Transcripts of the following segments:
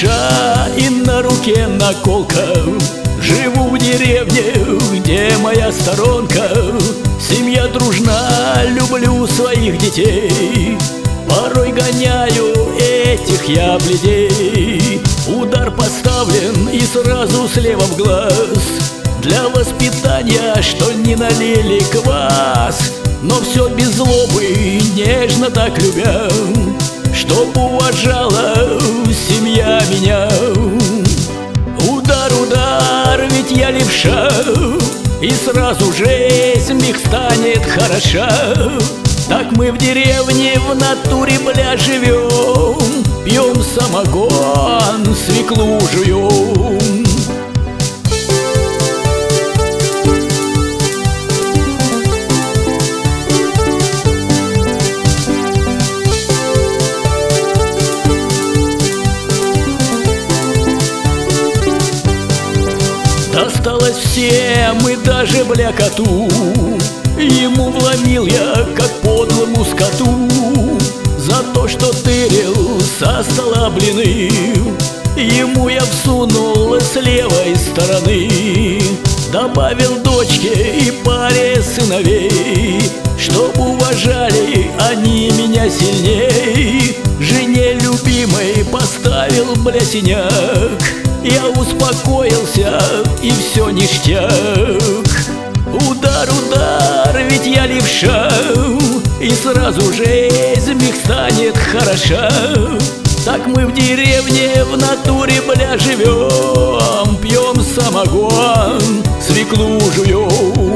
левша и на руке наколка. Живу в деревне, где моя сторонка. Семья дружна, люблю своих детей. Порой гоняю этих я бледей. Удар поставлен и сразу слева в глаз. Для воспитания, что не налили квас. Но все без злобы, нежно так любя, чтоб уважала семья меня. Удар, удар, ведь я левша, и сразу жизнь их станет хороша. Так мы в деревне в натуре, бля, живем. Пьем самогон, свеклу жуем. Досталось всем и даже, бля, коту. Ему вломил я, как подлому скоту, за то, что тырил со стола блины. Ему я всунул с левой стороны. Добавил дочке и паре сыновей, чтоб уважали они меня сильней. Жене любимой поставил, бля, синяк. Я успокоился, и все ништяк. Удар, удар, ведь я левша, и сразу жизнь их станет хороша. Так мы в деревне в натуре, бля, живем. Пьем самогон, свеклу жуем.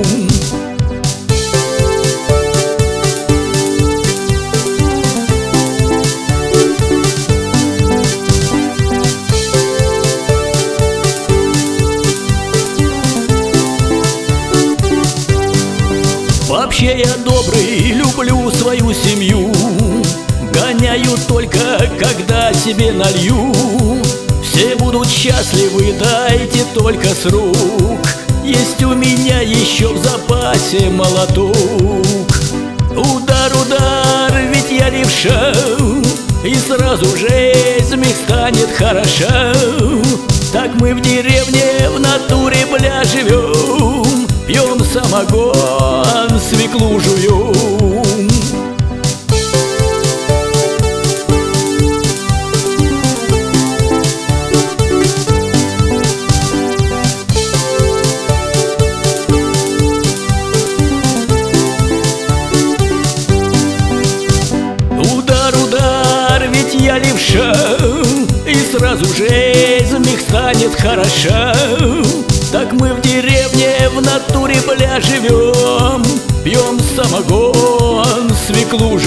Вообще я добрый, люблю свою семью. Гоняю только, когда себе налью. Все будут счастливы, дайте только с рук. Есть у меня еще в запасе молоток. Удар, удар, ведь я левша, и сразу жизнь их станет хороша. Так мы в деревне в натуре, бля, живем. Пьем самогон, свеклу жуем. Удар, удар, ведь я левша, и сразу жизнь их станет хороша. Так мы в деревне в натуре, бля, живем. Пьем самогон, свеклу жуем.